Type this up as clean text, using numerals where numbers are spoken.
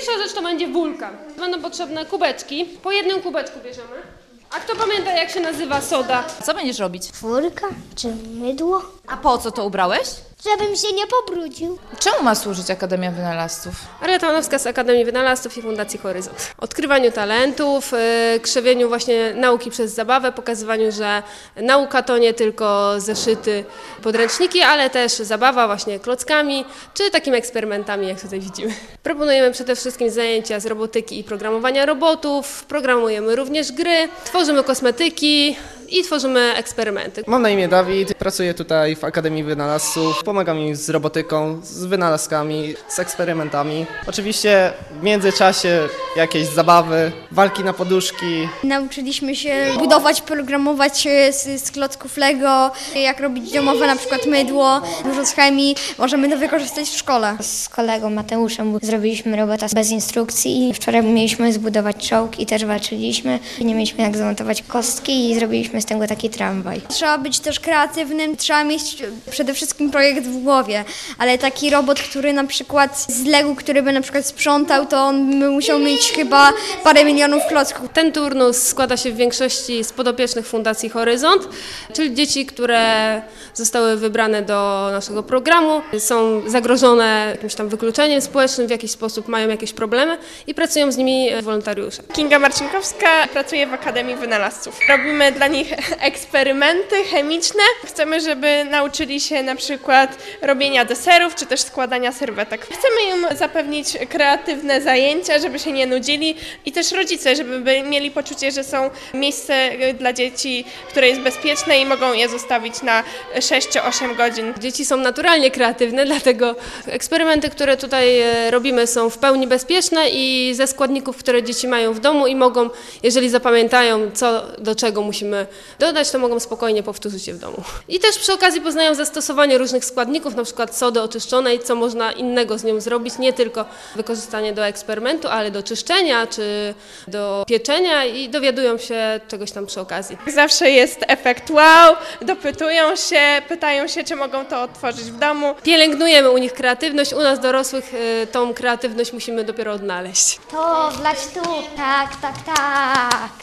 Pierwsza rzecz to będzie wulkan. Będą potrzebne kubeczki. Po jednym kubeczku bierzemy. A kto pamięta, jak się nazywa soda? Co będziesz robić? Furka czy mydło? A po co to ubrałeś? Żebym się nie pobrudził. Czemu ma służyć Akademia Wynalazców? Arleta Manowska z Akademii Wynalazców i Fundacji Horyzont. Odkrywaniu talentów, krzewieniu właśnie nauki przez zabawę, pokazywaniu, że nauka to nie tylko zeszyty, podręczniki, ale też zabawa właśnie klockami, czy takimi eksperymentami, jak tutaj widzimy. Proponujemy przede wszystkim zajęcia z robotyki i programowania robotów, programujemy również gry, tworzymy kosmetyki i tworzymy eksperymenty. Mam na imię Dawid, pracuję tutaj w Akademii Wynalazców. Pomagam im z robotyką, z wynalazkami, z eksperymentami. Oczywiście w międzyczasie jakieś zabawy, walki na poduszki. Nauczyliśmy się budować, programować z klocków Lego, jak robić domowe na przykład mydło, dużo z chemii. Możemy to wykorzystać w szkole. Z kolegą Mateuszem zrobiliśmy robota bez instrukcji i wczoraj mieliśmy zbudować czołg i też walczyliśmy. Nie mieliśmy jak zamontować kostki i zrobiliśmy z tego taki tramwaj. Trzeba być też kreatywnym, trzeba mieć przede wszystkim projekt w głowie, ale taki robot, który na przykład z Lego, który by na przykład sprzątał, to on by musiał mieć chyba parę milionów klocków. Ten turnus składa się w większości z podopiecznych Fundacji Horyzont, czyli dzieci, które zostały wybrane do naszego programu, są zagrożone jakimś tam wykluczeniem społecznym, w jakiś sposób mają jakieś problemy i pracują z nimi wolontariusze. Kinga Marcinkowska, pracuję w Akademii Wynalazców. Robimy dla nich eksperymenty chemiczne. Chcemy, żeby nauczyli się na przykład robienia deserów, czy też składania serwetek. Chcemy im zapewnić kreatywne zajęcia, żeby się nie nudzili i też rodzice, żeby mieli poczucie, że są miejsce dla dzieci, które jest bezpieczne i mogą je zostawić na 6-8 godzin. Dzieci są naturalnie kreatywne, dlatego eksperymenty, które tutaj robimy, są w pełni bezpieczne i ze składników, które dzieci mają w domu i mogą, jeżeli zapamiętają, co do czego musimy dodać, to mogą spokojnie powtórzyć je w domu. I też przy okazji poznają zastosowanie różnych składników, na przykład sody oczyszczonej, co można innego z nią zrobić, nie tylko wykorzystanie do eksperymentu, ale do czyszczenia czy do pieczenia i dowiadują się czegoś tam przy okazji. Zawsze jest efekt wow, dopytują się, pytają się, czy mogą to odtworzyć w domu. Pielęgnujemy u nich kreatywność, u nas dorosłych tą kreatywność musimy dopiero odnaleźć. To wlać tu, tak, tak, tak.